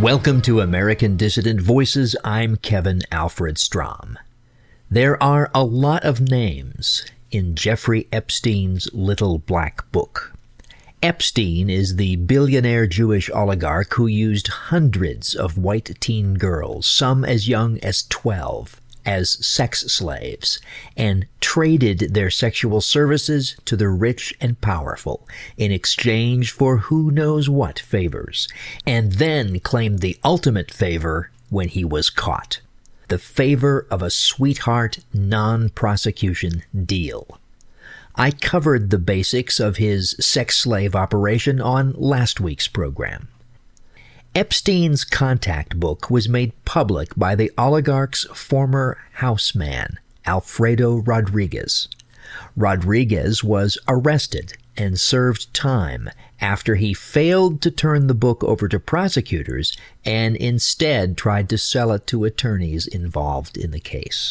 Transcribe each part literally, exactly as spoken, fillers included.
Welcome to American Dissident Voices. I'm Kevin Alfred Strom. There are a lot of names in Jeffrey Epstein's Little Black Book. Epstein is the billionaire Jewish oligarch who used hundreds of white teen girls, some as young as twelve, as sex slaves, and traded their sexual services to the rich and powerful in exchange for who knows what favors, and then claimed the ultimate favor when he was caught. The favor of a sweetheart non-prosecution deal. I covered the basics of his sex slave operation on last week's program. Epstein's contact book was made public by the oligarch's former houseman, Alfredo Rodriguez. Rodriguez was arrested and served time after he failed to turn the book over to prosecutors and instead tried to sell it to attorneys involved in the case.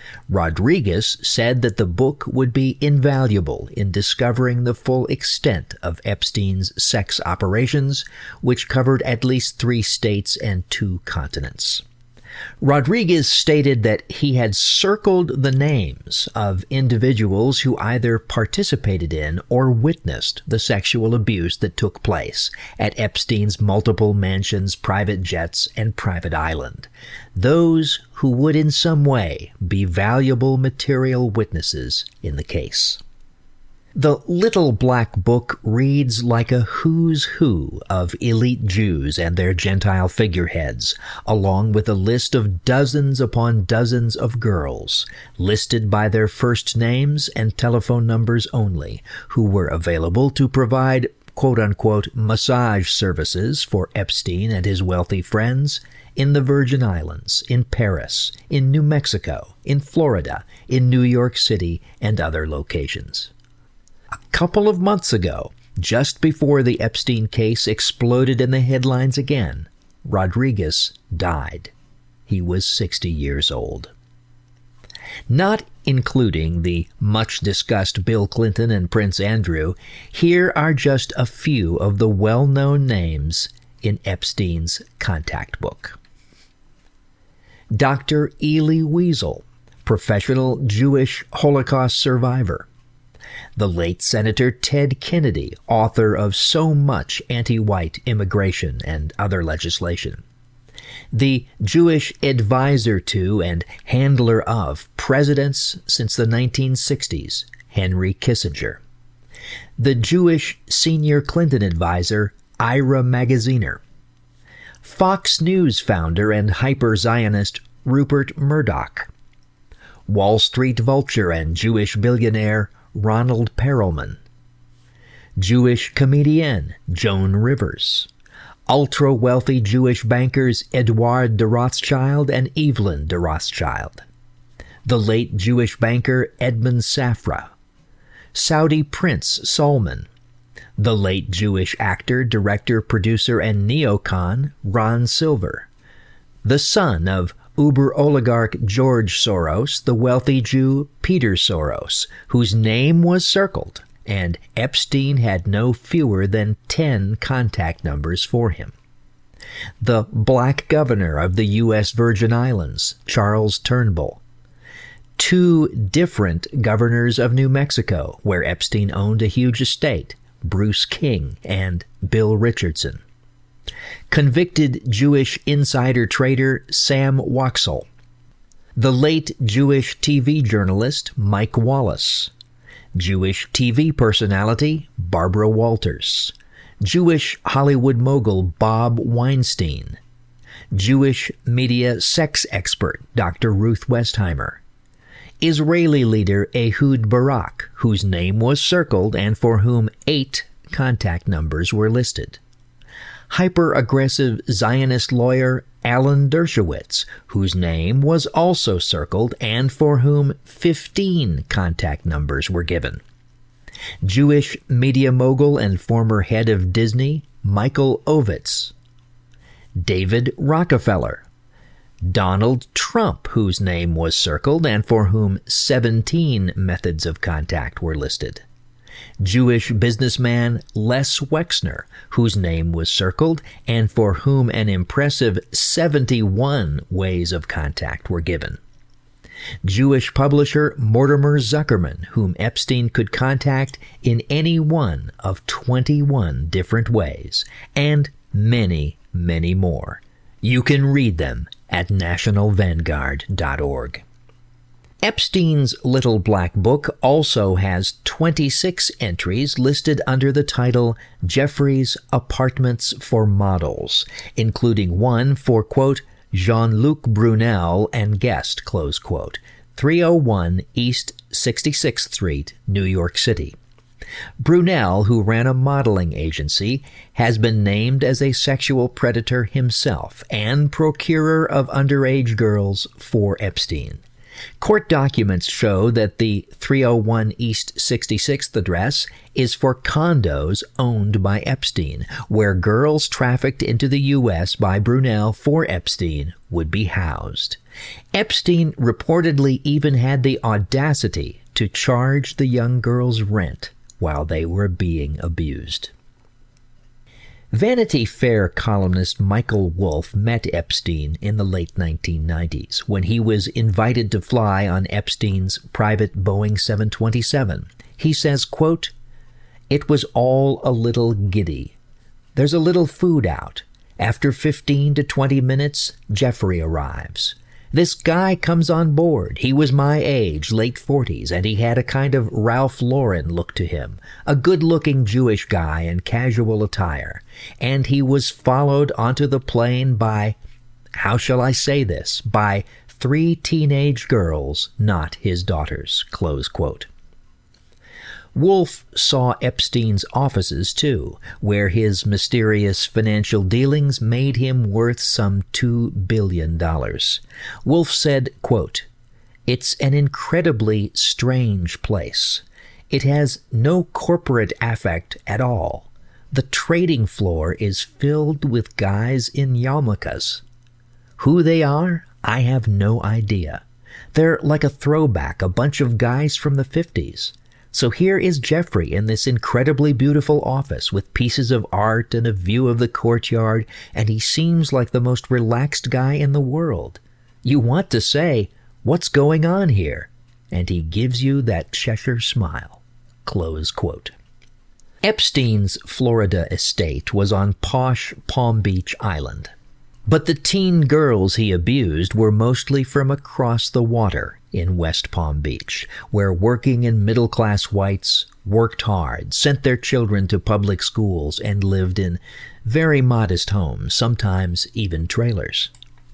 Rodriguez said that the book would be invaluable in discovering the full extent of Epstein's sex operations, which covered at least three states and two continents. Rodriguez stated that he had circled the names of individuals who either participated in or witnessed the sexual abuse that took place at Epstein's multiple mansions, private jets, and private island. Those who would in some way be valuable material witnesses in the case. The Little Black Book reads like a who's who of elite Jews and their Gentile figureheads, along with a list of dozens upon dozens of girls, listed by their first names and telephone numbers only, who were available to provide quote-unquote massage services for Epstein and his wealthy friends in the Virgin Islands, in Paris, in New Mexico, in Florida, in New York City, and other locations. A couple of months ago, just before the Epstein case exploded in the headlines again, Rodriguez died. He was sixty years old. Not including the much-discussed Bill Clinton and Prince Andrew, here are just a few of the well-known names in Epstein's contact book. Doctor Elie Wiesel, professional Jewish Holocaust survivor. The late Senator Ted Kennedy, author of so much anti-white immigration and other legislation. The Jewish advisor to and handler of presidents since the nineteen sixties, Henry Kissinger. The Jewish senior Clinton advisor, Ira Magaziner. Fox News founder and hyper-Zionist Rupert Murdoch. Wall Street vulture and Jewish billionaire Ronald Perelman. Jewish comedian Joan Rivers. Ultra-wealthy Jewish bankers Eduard de Rothschild and Evelyn de Rothschild. The late Jewish banker Edmund Safra. Saudi Prince Salman. The late Jewish actor, director, producer, and neocon Ron Silver. The son of Uber oligarch George Soros, the wealthy Jew Peter Soros, whose name was circled, and Epstein had no fewer than ten contact numbers for him. The black governor of the U S Virgin Islands, Charles Turnbull. Two different governors of New Mexico, where Epstein owned a huge estate, Bruce King and Bill Richardson. Convicted Jewish insider trader Sam Waxel. The late Jewish T V journalist Mike Wallace. Jewish T V personality Barbara Walters. Jewish Hollywood mogul Bob Weinstein. Jewish media sex expert Doctor Ruth Westheimer. Israeli leader Ehud Barak, whose name was circled and for whom eight contact numbers were listed. Hyper-aggressive Zionist lawyer Alan Dershowitz, whose name was also circled and for whom fifteen contact numbers were given. Jewish media mogul and former head of Disney, Michael Ovitz. David Rockefeller. Donald Trump, whose name was circled and for whom seventeen methods of contact were listed. Jewish businessman Les Wexner, whose name was circled and for whom an impressive seventy-one ways of contact were given. Jewish publisher Mortimer Zuckerman, whom Epstein could contact in any one of twenty-one different ways, and many, many more. You can read them at national vanguard dot org. Epstein's Little Black Book also has twenty-six entries listed under the title Jeffrey's Apartments for Models, including one for, quote, Jean-Luc Brunel and guest, close quote, three oh one East sixty-sixth Street, New York City. Brunel, who ran a modeling agency, has been named as a sexual predator himself and procurer of underage girls for Epstein. Court documents show that the three oh one East sixty-sixth address is for condos owned by Epstein, where girls trafficked into the U S by Brunel for Epstein would be housed. Epstein reportedly even had the audacity to charge the young girls rent while they were being abused. Vanity Fair columnist Michael Wolff met Epstein in the late nineteen nineties when he was invited to fly on Epstein's private Boeing seven twenty-seven. He says, quote, "It was all a little giddy. There's a little food out. After fifteen to twenty minutes, Jeffrey arrives. This guy comes on board. He was my age, late forties, and he had a kind of Ralph Lauren look to him, a good-looking Jewish guy in casual attire. And he was followed onto the plane by, how shall I say this, by three teenage girls, not his daughters," close quote. Wolff saw Epstein's offices, too, where his mysterious financial dealings made him worth some two billion dollars. Wolff said, quote, "It's an incredibly strange place. It has no corporate affect at all. The trading floor is filled with guys in yarmulkes. Who they are, I have no idea. They're like a throwback, a bunch of guys from the fifties. So here is Jeffrey in this incredibly beautiful office with pieces of art and a view of the courtyard, and he seems like the most relaxed guy in the world. You want to say, 'What's going on here?' And he gives you that Cheshire smile." Close quote. Epstein's Florida estate was on posh Palm Beach Island. But the teen girls he abused were mostly from across the water in West Palm Beach, where working and middle-class whites worked hard, sent their children to public schools, and lived in very modest homes, sometimes even trailers.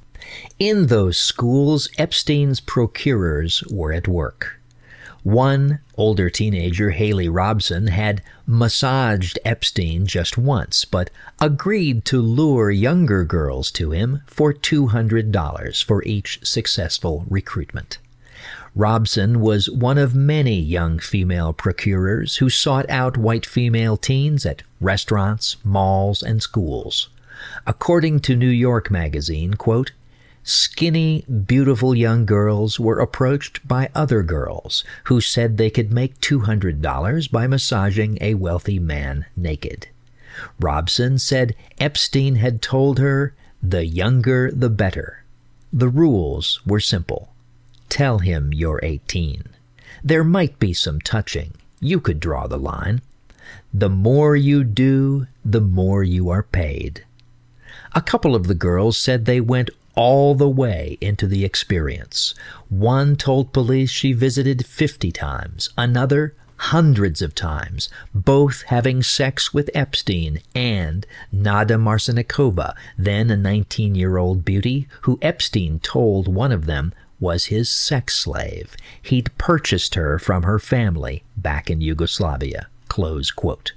In those schools, Epstein's procurers were at work. One older teenager, Haley Robson, had massaged Epstein just once, but agreed to lure younger girls to him for two hundred dollars for each successful recruitment. Robson was one of many young female procurers who sought out white female teens at restaurants, malls, and schools. According to New York Magazine, quote, "Skinny, beautiful young girls were approached by other girls who said they could make two hundred dollars by massaging a wealthy man naked. Robson said Epstein had told her, 'The younger, the better.' The rules were simple. Tell him you're eighteen. There might be some touching. You could draw the line. The more you do, the more you are paid." A couple of the girls said they went all the way into the experience. One told police she visited fifty times, another hundreds of times, both having sex with Epstein and Nada Marcinikova, then a nineteen-year-old beauty who Epstein told one of them was his sex slave. He'd purchased her from her family back in Yugoslavia. Close quote.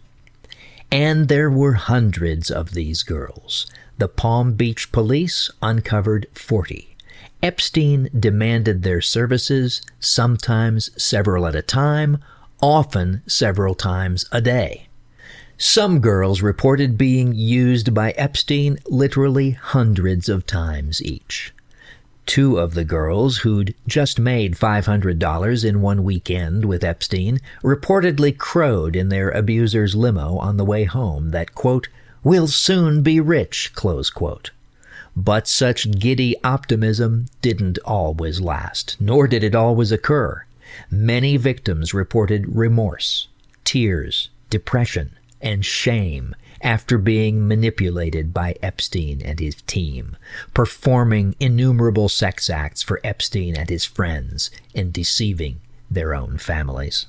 And there were hundreds of these girls. The Palm Beach police uncovered forty. Epstein demanded their services, sometimes several at a time, often several times a day. Some girls reported being used by Epstein literally hundreds of times each. Two of the girls, who'd just made five hundred dollars in one weekend with Epstein, reportedly crowed in their abuser's limo on the way home that, quote, "we'll soon be rich," close quote. But such giddy optimism didn't always last, nor did it always occur. Many victims reported remorse, tears, depression, and shame after being manipulated by Epstein and his team, performing innumerable sex acts for Epstein and his friends, and deceiving their own families.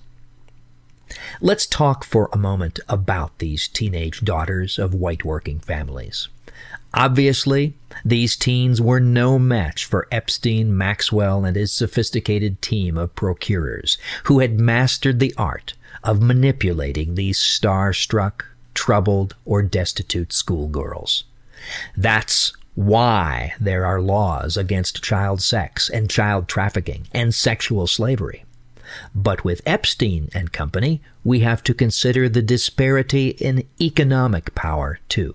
Let's talk for a moment about these teenage daughters of white working families. Obviously, these teens were no match for Epstein, Maxwell, and his sophisticated team of procurers who had mastered the art of manipulating these star-struck, troubled, or destitute schoolgirls. That's why there are laws against child sex and child trafficking and sexual slavery. But with Epstein and company, we have to consider the disparity in economic power, too.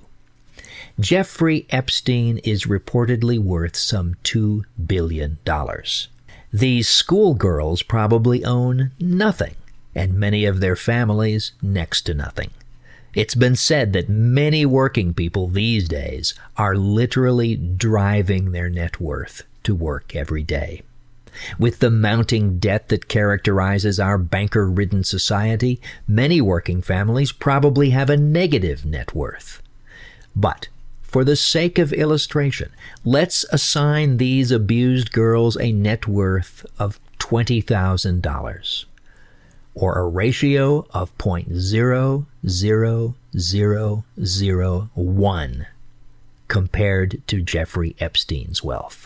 Jeffrey Epstein is reportedly worth some two billion dollars. These schoolgirls probably own nothing, and many of their families next to nothing. It's been said that many working people these days are literally driving their net worth to work every day. With the mounting debt that characterizes our banker-ridden society, many working families probably have a negative net worth. But for the sake of illustration, let's assign these abused girls a net worth of twenty thousand dollars. Or a ratio of zero point zero zero zero zero one compared to Jeffrey Epstein's wealth.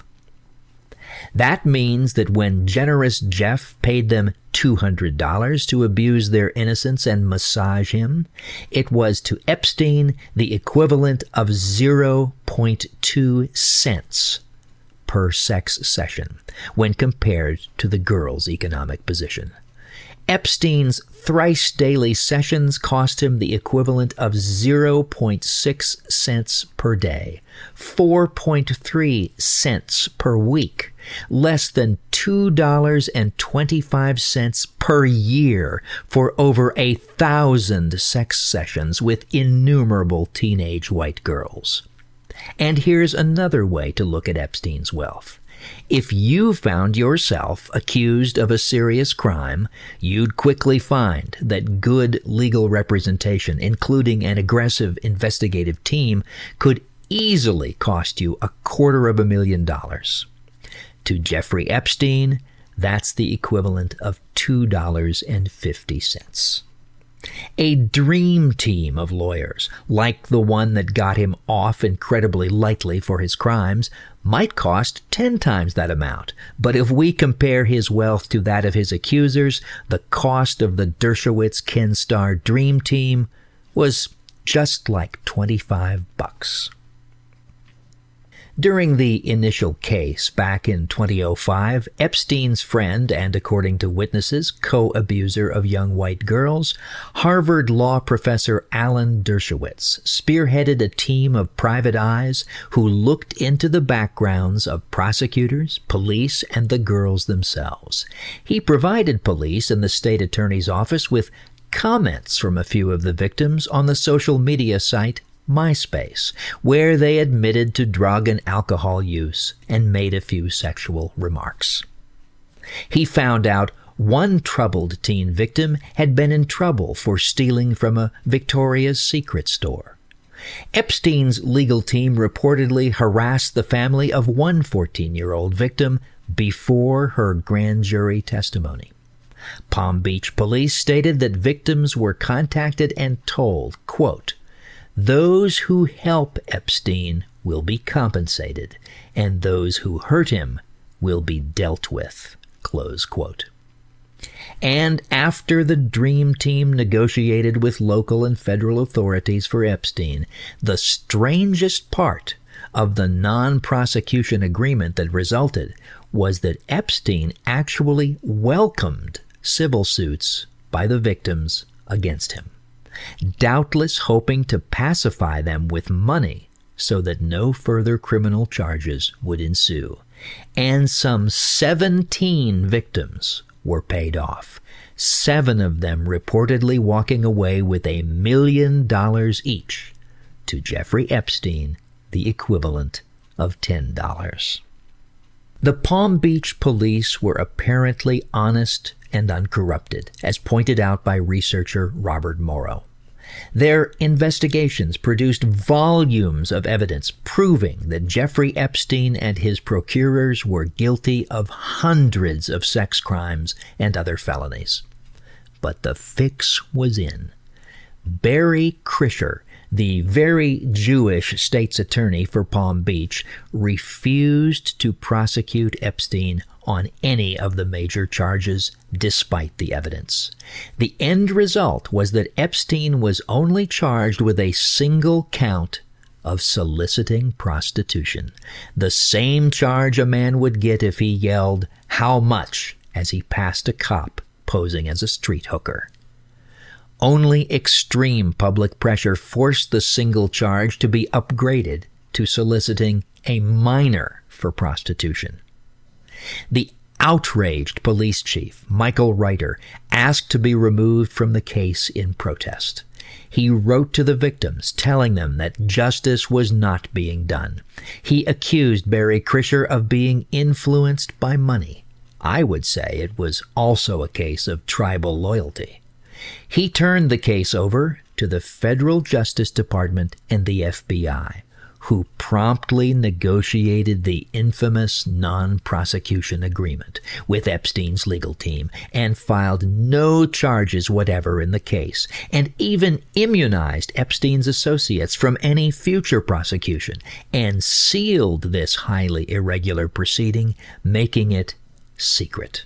That means that when generous Jeff paid them two hundred dollars to abuse their innocence and massage him, it was to Epstein the equivalent of zero point two cents per sex session when compared to the girl's economic position. Epstein's thrice daily sessions cost him the equivalent of zero point six cents per day, four point three cents per week, less than two dollars and twenty-five cents per year for over a thousand sex sessions with innumerable teenage white girls. And here's another way to look at Epstein's wealth. If you found yourself accused of a serious crime, you'd quickly find that good legal representation, including an aggressive investigative team, could easily cost you a quarter of a million dollars. To Jeffrey Epstein, that's the equivalent of two dollars and fifty cents. A dream team of lawyers, like the one that got him off incredibly lightly for his crimes, might cost ten times that amount. But if we compare his wealth to that of his accusers, the cost of the Dershowitz-Ken Starr dream team was just like twenty-five bucks. During the initial case back in two thousand five, Epstein's friend and, according to witnesses, co-abuser of young white girls, Harvard law professor Alan Dershowitz, spearheaded a team of private eyes who looked into the backgrounds of prosecutors, police, and the girls themselves. He provided police and the state attorney's office with comments from a few of the victims on the social media site MySpace, where they admitted to drug and alcohol use and made a few sexual remarks. He found out one troubled teen victim had been in trouble for stealing from a Victoria's Secret store. Epstein's legal team reportedly harassed the family of one fourteen-year-old victim before her grand jury testimony. Palm Beach police stated that victims were contacted and told, quote, "Those who help Epstein will be compensated, and those who hurt him will be dealt with," close quote. And after the Dream Team negotiated with local and federal authorities for Epstein, the strangest part of the non-prosecution agreement that resulted was that Epstein actually welcomed civil suits by the victims against him, doubtless hoping to pacify them with money so that no further criminal charges would ensue. and some seventeen victims were paid off, seven of them reportedly walking away with a million dollars each, to Jeffrey Epstein the equivalent of ten dollars. The Palm Beach police were apparently honest and uncorrupted, as pointed out by researcher Robert Morrow. Their investigations produced volumes of evidence proving that Jeffrey Epstein and his procurers were guilty of hundreds of sex crimes and other felonies. But the fix was in. Barry Krischer, the very Jewish state's attorney for Palm Beach, refused to prosecute Epstein on any of the major charges, despite the evidence. The end result was that Epstein was only charged with a single count of soliciting prostitution, the same charge a man would get if he yelled, "How much?" as he passed a cop posing as a street hooker. Only extreme public pressure forced the single charge to be upgraded to soliciting a minor for prostitution. The outraged police chief, Michael Reiter, asked to be removed from the case in protest. He wrote to the victims, telling them that justice was not being done. He accused Barry Krischer of being influenced by money. I would say it was also a case of tribal loyalty. He turned the case over to the Federal Justice Department and the F B I, who promptly negotiated the infamous non-prosecution agreement with Epstein's legal team and filed no charges whatever in the case, and even immunized Epstein's associates from any future prosecution, and sealed this highly irregular proceeding, making it secret.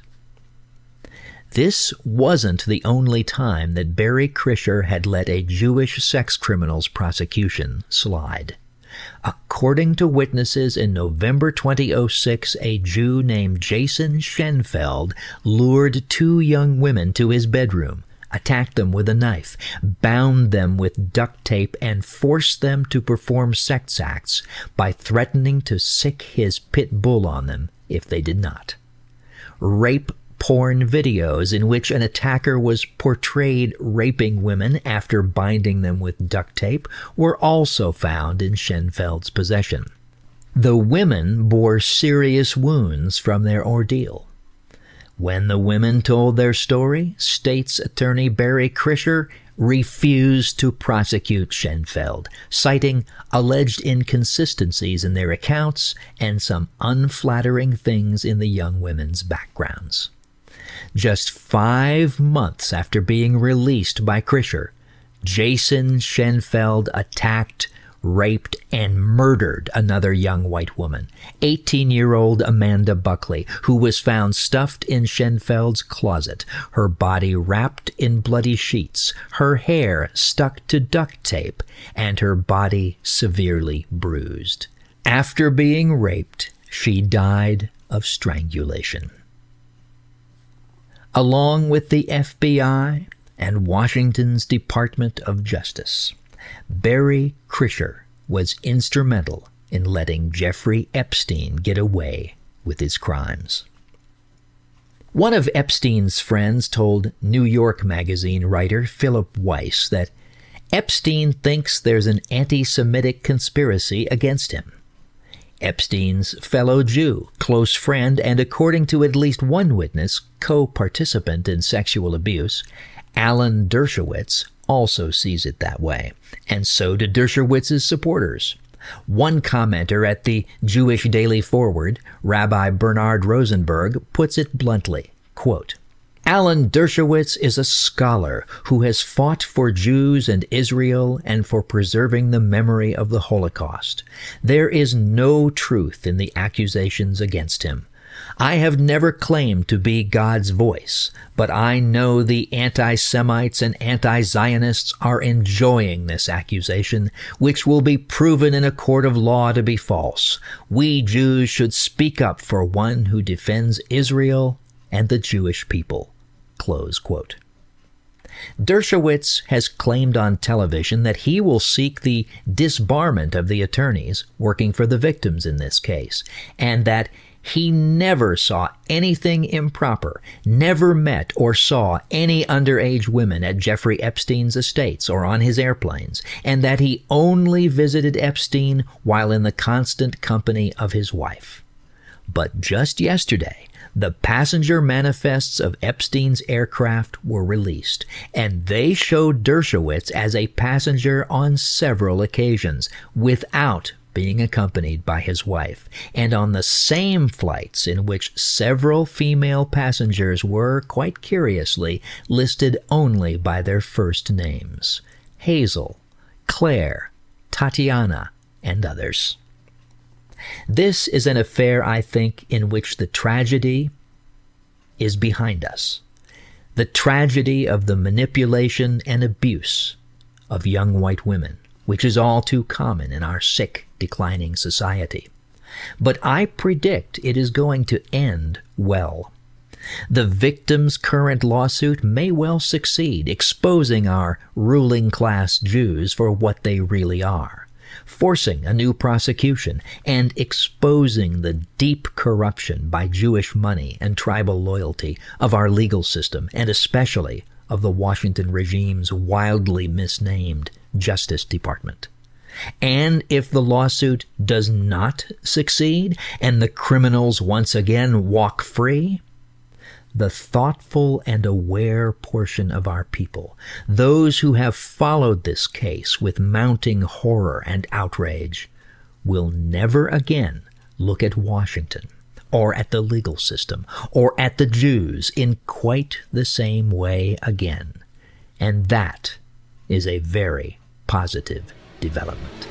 This wasn't the only time that Barry Krischer had let a Jewish sex criminal's prosecution slide. According to witnesses, in November twenty oh six, a Jew named Jason Schenfeld lured two young women to his bedroom, attacked them with a knife, bound them with duct tape, and forced them to perform sex acts by threatening to sick his pit bull on them if they did not. Rape porn videos in which an attacker was portrayed raping women after binding them with duct tape were also found in Schenfeld's possession. The women bore serious wounds from their ordeal. When the women told their story, State's Attorney Barry Krischer refused to prosecute Schenfeld, citing alleged inconsistencies in their accounts and some unflattering things in the young women's backgrounds. Just five months after being released by Krischer, Jason Schenfeld attacked, raped, and murdered another young white woman, eighteen-year-old Amanda Buckley, who was found stuffed in Schenfeld's closet, her body wrapped in bloody sheets, her hair stuck to duct tape, and her body severely bruised. After being raped, she died of strangulation. Along with the F B I and Washington's Department of Justice, Barry Krischer was instrumental in letting Jeffrey Epstein get away with his crimes. One of Epstein's friends told New York Magazine writer Philip Weiss that Epstein thinks there's an anti-Semitic conspiracy against him. Epstein's fellow Jew, close friend, and according to at least one witness, co-participant in sexual abuse, Alan Dershowitz, also sees it that way, and so do Dershowitz's supporters. One commenter at the Jewish Daily Forward, Rabbi Bernard Rosenberg, puts it bluntly, quote, Alan Dershowitz is a scholar who has fought for Jews and Israel and for preserving the memory of the Holocaust. There is no truth in the accusations against him. I have never claimed to be God's voice, but I know the anti-Semites and anti-Zionists are enjoying this accusation, which will be proven in a court of law to be false. We Jews should speak up for one who defends Israel and the Jewish people. Close quote. Dershowitz has claimed on television that he will seek the disbarment of the attorneys working for the victims in this case, and that He never saw anything improper, never met or saw any underage women at Jeffrey Epstein's estates or on his airplanes, and that he only visited Epstein while in the constant company of his wife. But just yesterday, the passenger manifests of Epstein's aircraft were released, and they showed Dershowitz as a passenger on several occasions without being accompanied by his wife, and on the same flights in which several female passengers were, quite curiously, listed only by their first names: Hazel, Claire, Tatiana, and others. This is an affair, I think, in which the tragedy is behind us. The tragedy of the manipulation and abuse of young white women, which is all too common in our sick, declining society. But I predict it is going to end well. The victim's current lawsuit may well succeed, exposing our ruling class Jews for what they really are, forcing a new prosecution, and exposing the deep corruption by Jewish money and tribal loyalty of our legal system, and especially of the Washington regime's wildly misnamed Justice Department. And if the lawsuit does not succeed, and the criminals once again walk free, the thoughtful and aware portion of our people, those who have followed this case with mounting horror and outrage, will never again look at Washington or at the legal system or at the Jews in quite the same way again. And that is a very positive development.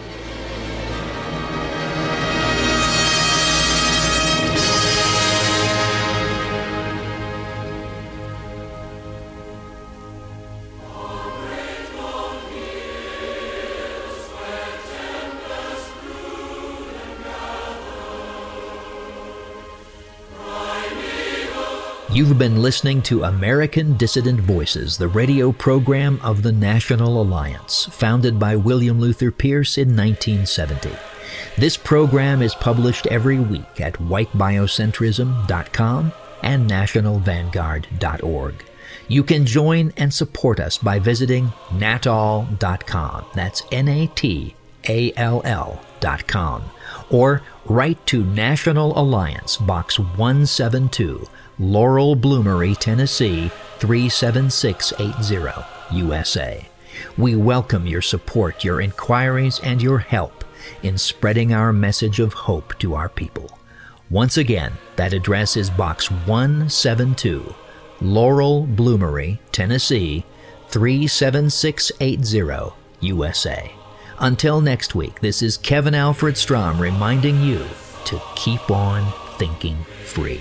You've been listening to American Dissident Voices, the radio program of the National Alliance, founded by William Luther Pierce in nineteen seventy. This program is published every week at white biocentrism dot com and national vanguard dot org. You can join and support us by visiting natall dot com. That's N A T A L L dot com. Or write to National Alliance, Box one seventy-two, Laurel Bloomery, Tennessee, three seven six eight zero, U S A. We welcome your support, your inquiries, and your help in spreading our message of hope to our people. Once again, that address is Box one seventy-two, Laurel Bloomery, Tennessee, three seven six eight zero, U S A. Until next week, this is Kevin Alfred Strom reminding you to keep on thinking free.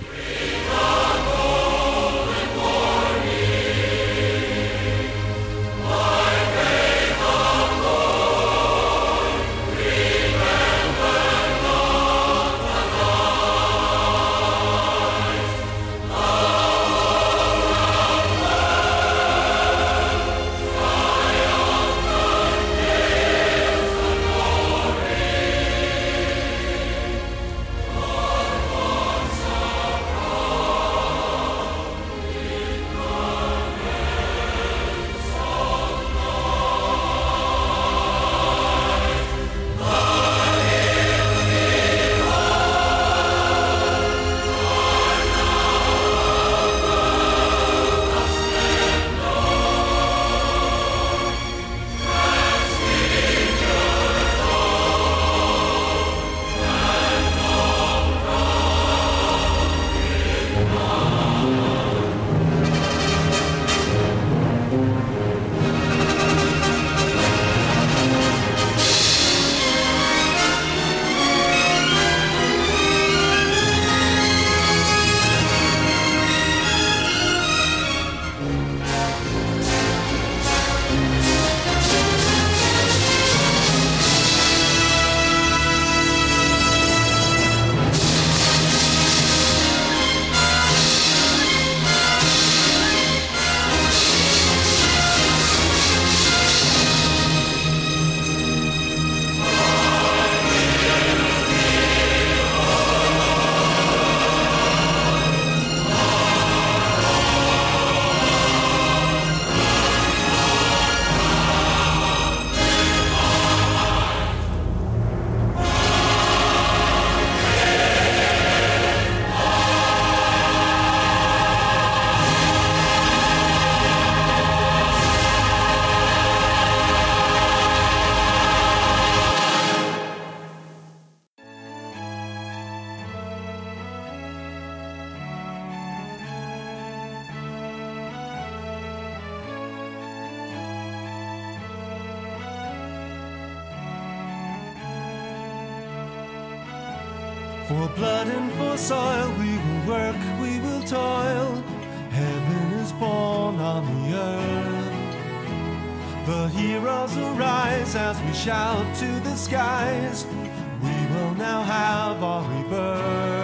For blood and for soil we will work, we will toil. Heaven is born on the earth. The heroes arise as we shout to the skies. We will now have our rebirth.